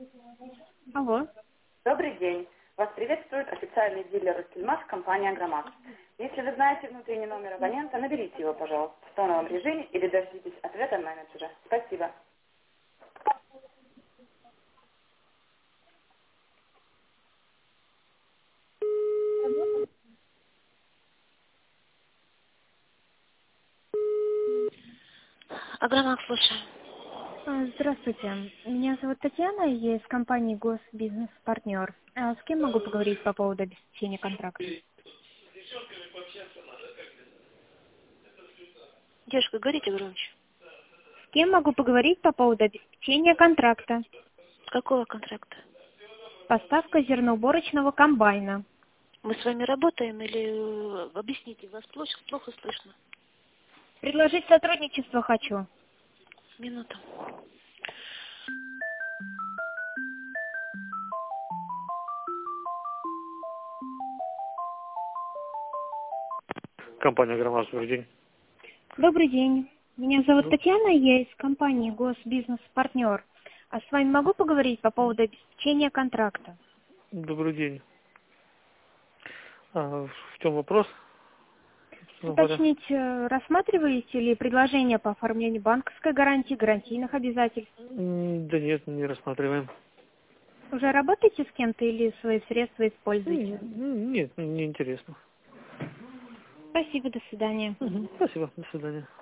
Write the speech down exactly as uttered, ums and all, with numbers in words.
Алло. Добрый день. Вас приветствует официальный дилер Ростельмаш, компания «Агромакс». Если вы знаете внутренний номер абонента, наберите его, пожалуйста, в тоновом режиме или дождитесь ответа менеджера. Спасибо. Агромакс, слушаю. А, Здравствуйте. Меня зовут Татьяна, я из компании Госбизнес-партнер. А С кем могу поговорить по поводу обеспечения контракта? Девушка, говорите громче. С кем могу поговорить по поводу обеспечения контракта? Какого контракта? Поставка зерноуборочного комбайна. Мы с вами работаем или э, объясните, вас плохо, плохо слышно? Предложить сотрудничество хочу. Минуту. Компания «Агромакс», добрый день. Добрый день. Меня зовут Татьяна, я из компании Госбизнес-партнер. А с вами могу поговорить по поводу обеспечения контракта? Добрый день. А, в чем вопрос? Уточнить, э, рассматриваете ли предложение по оформлению банковской гарантии, гарантийных обязательств? М, Да нет, не рассматриваем. Уже работаете с кем-то или свои средства используете? М, Нет, не интересно. Спасибо, до свидания. Мгм, Спасибо, до свидания.